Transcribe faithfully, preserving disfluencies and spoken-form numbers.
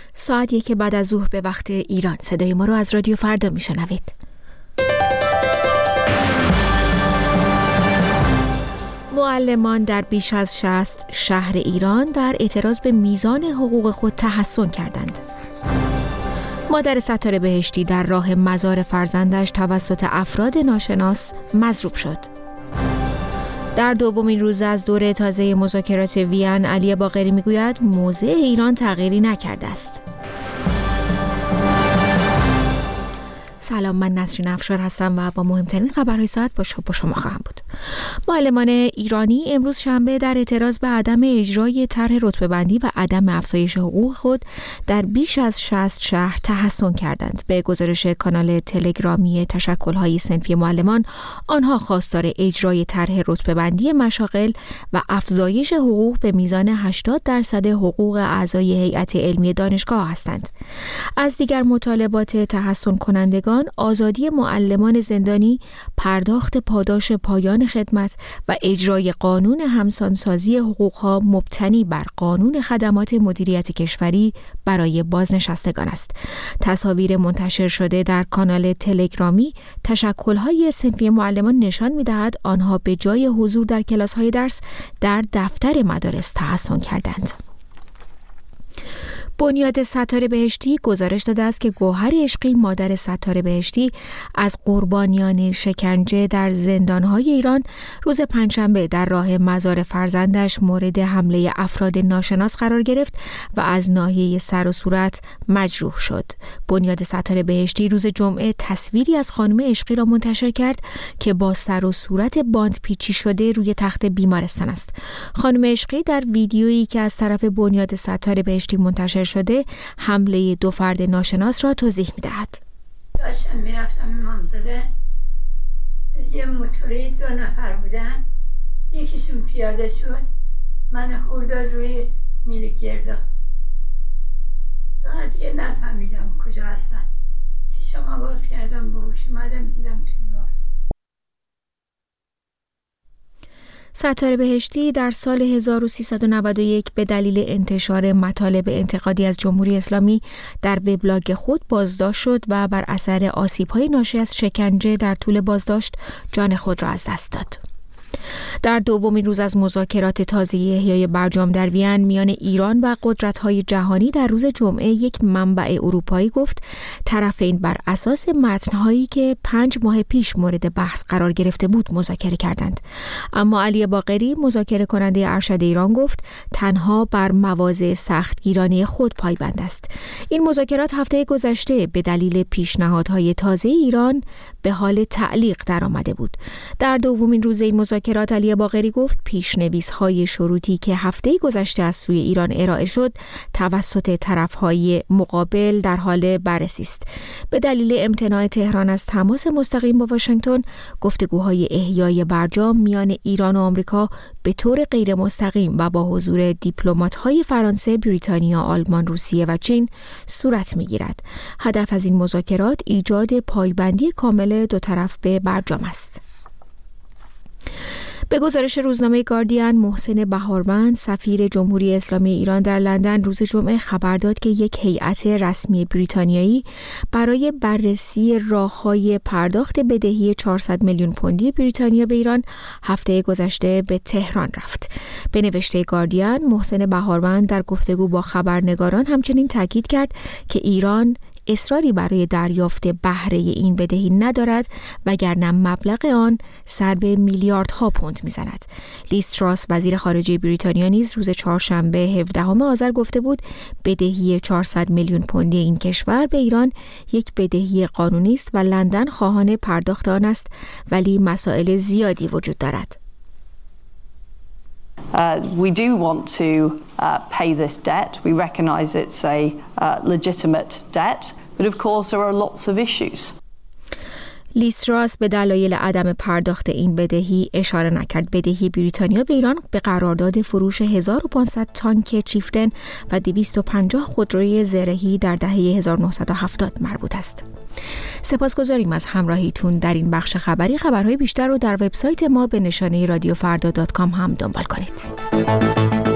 ساعت یک بعد از ظهر به وقت ایران. صدای ما رو از رادیو فردا میشنوید. معلمان در بیش از شصت شهر ایران در اعتراض به میزان حقوق خود تحسن کردند. مادر ستاره بهشتی در راه مزار فرزندش توسط افراد ناشناس مضروب شد. در دومین روز از دوره تازه مذاکرات وین، علی باقری میگوید موضع ایران تغییری نکرده است. سلام، من نسرین افشار هستم و با مهمترین خبرهای ساعت با شما خواهم بود. معلمان ایرانی امروز شنبه در اعتراض به عدم اجرای طرح رتبه‌بندی و عدم افزایش حقوق خود در بیش از شصت شهر تحسن کردند. به گزارش کانال تلگرامی تشکل‌های صنفی معلمان، آنها خواستار اجرای طرح رتبه‌بندی مشاغل و افزایش حقوق به میزان هشتاد درصد حقوق اعضای هیئت علمی دانشگاه هستند. از دیگر مطالبات تحسن کنندگان آزادی معلمان زندانی، پرداخت پاداش پایان خدمت و اجرای قانون همسانسازی حقوقها مبتنی بر قانون خدمات مدیریت کشوری برای بازنشستگان است. تصاویر منتشر شده در کانال تلگرامی تشکل‌های صنفی معلمان نشان می‌دهد آنها به جای حضور در کلاس‌های درس در دفتر مدارس تحسن کردند. بنیاد ستاره بهشتی گزارش داده است که گوهر عشقی، مادر ستاره بهشتی، از قربانیان شکنجه در زندان‌های ایران روز پنجشنبه در راه مزار فرزندش مورد حمله افراد ناشناس قرار گرفت و از ناحیه سر و صورت مجروح شد. بنیاد ستاره بهشتی روز جمعه تصویری از خانم عشقی را منتشر کرد که با سر و صورت باند پیچی شده روی تخت بیمارستان است. خانم عشقی در ویدیویی که از طرف بنیاد ستاره بهشتی منتشر شده حمله دو فرد ناشناس را توضیح می‌دهد. داشتم میرفتم امامزاده، یه موتوری دو نفر بودن، یکیشون پیاده شد، من خورداد روی میل گردا. دیگه نفهمیدم کجا هستم. چشم باز کردم، به هوش اومدم دیدم تو بیمارستان. ستاره بهشتی در سال هزار و سیصد و نود و یک به دلیل انتشار مطالب انتقادی از جمهوری اسلامی در وبلاگ خود بازداشت شد و بر اثر آسیب‌های ناشی از شکنجه در طول بازداشت جان خود را از دست داد. در دومین روز از مذاکرات تازه احیای برجام در وین میان ایران و قدرت‌های جهانی در روز جمعه، یک منبع اروپایی گفت طرفین بر اساس متن‌هایی که پنج ماه پیش مورد بحث قرار گرفته بود مذاکره کردند. اما علی باقری، مذاکره کننده ارشد ایران، گفت تنها بر مواضع سختگیرانه خود پایبند است. این مذاکرات هفته گذشته به دلیل پیشنهادهای تازه ایران به حال تعلیق درآمده بود. در دومین روز این مذاکرات علی باقری گفت پیش‌نویس‌های شروطی که هفته گذشته از سوی ایران ارائه شد توسط طرف‌های مقابل در حال بررسی است. به دلیل امتناع تهران از تماس مستقیم با واشنگتن، گفتگوهای احیای برجام میان ایران و آمریکا به طور غیر مستقیم و با حضور دیپلمات‌های فرانسه، بریتانیا، آلمان، روسیه و چین صورت می‌گیرد. هدف از این مذاکرات ایجاد پایبندی کامل دو طرف به برجام است. به گزارش روزنامه گاردین، محسن بهاروند، سفیر جمهوری اسلامی ایران در لندن، روز جمعه خبر داد که یک هیئت رسمی بریتانیایی برای بررسی راه‌های پرداخت بدهی چهارصد میلیون پوندی بریتانیا به ایران هفته گذشته به تهران رفت. به نوشته گاردین، محسن بهاروند در گفتگو با خبرنگاران همچنین تاکید کرد که ایران اصراری برای دریافت بهره این بدهی ندارد وگرنه مبلغ آن سر به میلیاردها پوند میزند. لیز تراس، وزیر خارجه بریتانیا، نیز روز چهارشنبه هفدهم آذر گفته بود بدهی چهارصد میلیون پوندی این کشور به ایران یک بدهی قانونی است و لندن خواهان پرداخت آن است، ولی مسائل زیادی وجود دارد. Uh, we do want to uh, pay this debt. We recognise it's a uh, legitimate debt, but of course there are lots of issues. لیز تراس به دلایل عدم پرداخت این بدهی اشاره نکرد. بدهی بریتانیا به ایران به قرارداد فروش هزار و پانصد تانک چیفتن و دویست و پنجاه خودروی زرهی در دهه هزار و نهصد و هفتاد مربوط است. سپاسگزاریم از همراهیتون در این بخش خبری. خبرهای بیشتر رو در وبسایت ما به نشانه رادیو فردا دات کام هم دنبال کنید.